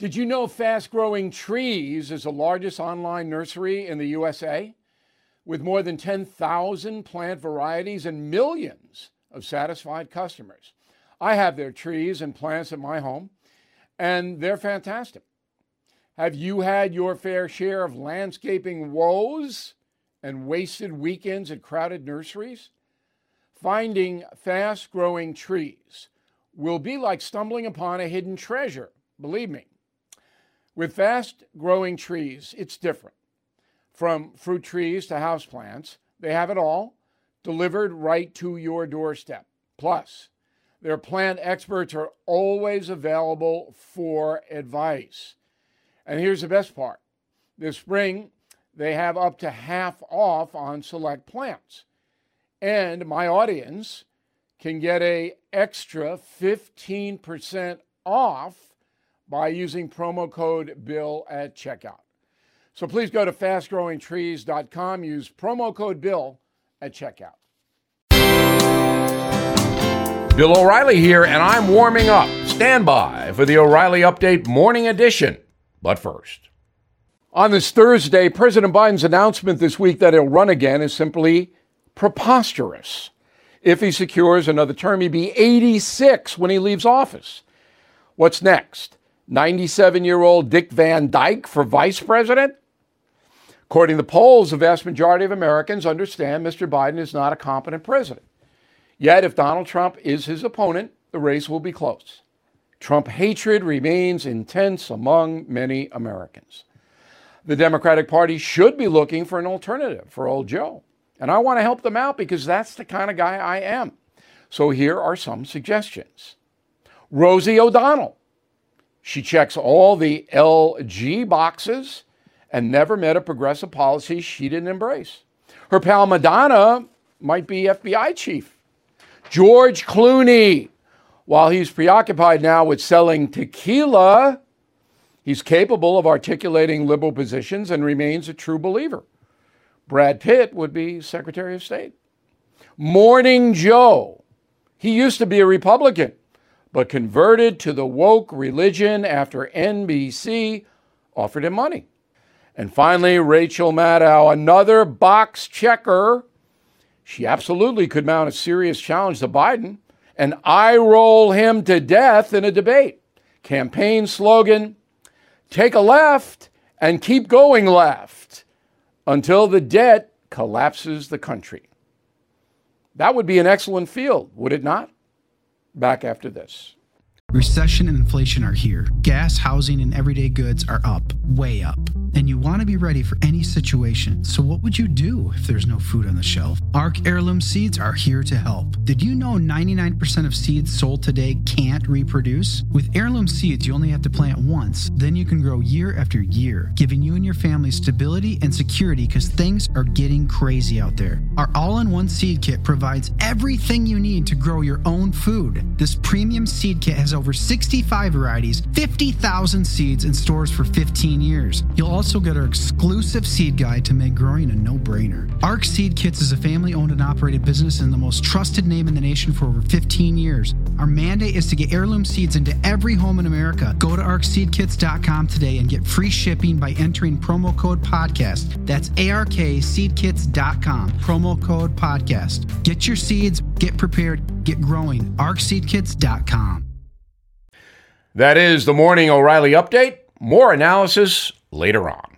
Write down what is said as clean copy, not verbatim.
Did you know Fast Growing Trees is the largest online nursery in the USA? With more than 10,000 plant varieties and millions of satisfied customers. I have their trees and plants at my home, and they're fantastic. Have you had your fair share of landscaping woes and wasted weekends at crowded nurseries? Finding Fast Growing Trees will be like stumbling upon a hidden treasure, believe me. With Fast Growing Trees, it's different. From fruit trees to houseplants, they have it all delivered right to your doorstep. Plus, their plant experts are always available for advice. And here's the best part. This spring, they have up to half off on select plants. And my audience can get an extra 15% off by using promo code BILL at checkout. So please go to fastgrowingtrees.com, use promo code BILL at checkout. Bill O'Reilly here, and I'm warming up. Stand by for the O'Reilly Update Morning Edition. But first. On this Thursday, President Biden's announcement this week that he'll run again is simply preposterous. If he secures another term, he'd be 86 when he leaves office. What's next? 97-year-old Dick Van Dyke for vice president? According to the polls, the vast majority of Americans understand Mr. Biden is not a competent president. Yet, if Donald Trump is his opponent, the race will be close. Trump hatred remains intense among many Americans. The Democratic Party should be looking for an alternative for old Joe. And I want to help them out because that's the kind of guy I am. So here are some suggestions. Rosie O'Donnell. She checks all the LG boxes and never met a progressive policy she didn't embrace. Her pal Madonna might be FBI chief. George Clooney. While he's preoccupied now with selling tequila, he's capable of articulating liberal positions and remains a true believer. Brad Pitt would be Secretary of State. Morning Joe. He used to be a Republican, but converted to the woke religion after NBC offered him money. And finally, Rachel Maddow, another box checker. She absolutely could mount a serious challenge to Biden and eye roll him to death in a debate. Campaign slogan, take a left and keep going left until the debt collapses the country. That would be an excellent field, would it not? Back after this. Recession and inflation are here. Gas, housing, and everyday goods are up, way up. And you want to be ready for any situation. So what would you do if there's no food on the shelf? ARC Heirloom Seeds are here to help. Did you know 99% of seeds sold today can't reproduce? With Heirloom Seeds, you only have to plant once. Then you can grow year after year, giving you and your family stability and security because things are getting crazy out there. Our all-in-one seed kit provides everything you need to grow your own food. This premium seed kit has over 65 varieties, 50,000 seeds, and stores for 15 years. You'll also get our exclusive seed guide to make growing a no-brainer. ARC Seed Kits is a family-owned and operated business and the most trusted name in the nation for over 15 years. Our mandate is to get heirloom seeds into every home in America. Go to arcseedkits.com today and get free shipping by entering promo code podcast. That's ARKseedkits.com, promo code podcast. Get your seeds, get prepared, get growing. arcseedkits.com. That is the Morning O'Reilly Update. More analysis later on.